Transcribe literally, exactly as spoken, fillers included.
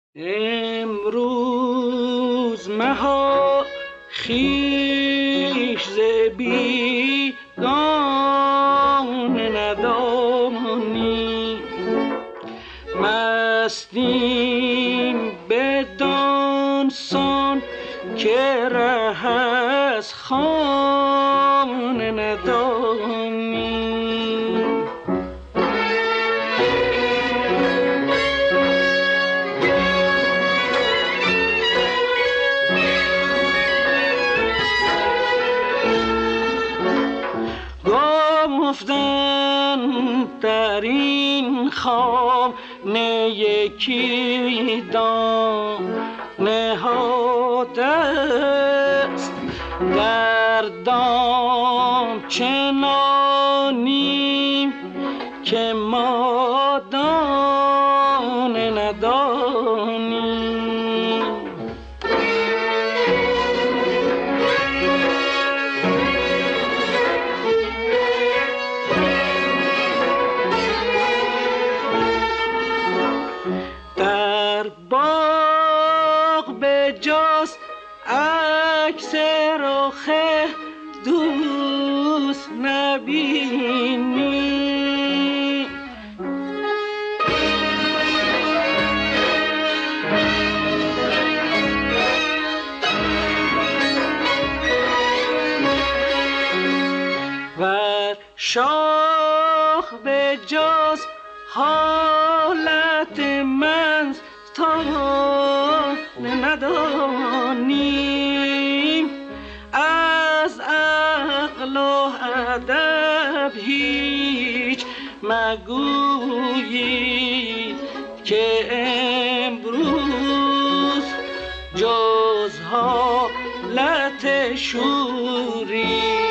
امروز مها خویش ز بیگانه ندانی، مستیم بدان سان که ره از خانه ندانی. گفتن در این خانه یکی دانه ها دست، در دام چنانیم که ما دانه ندانیم. جاست عکس رخ دوست نبینی، ور شاخ به جاست حالت من تا ندانیم، از عقل و ادب هیچ مگویی که امروز جز حالت شوری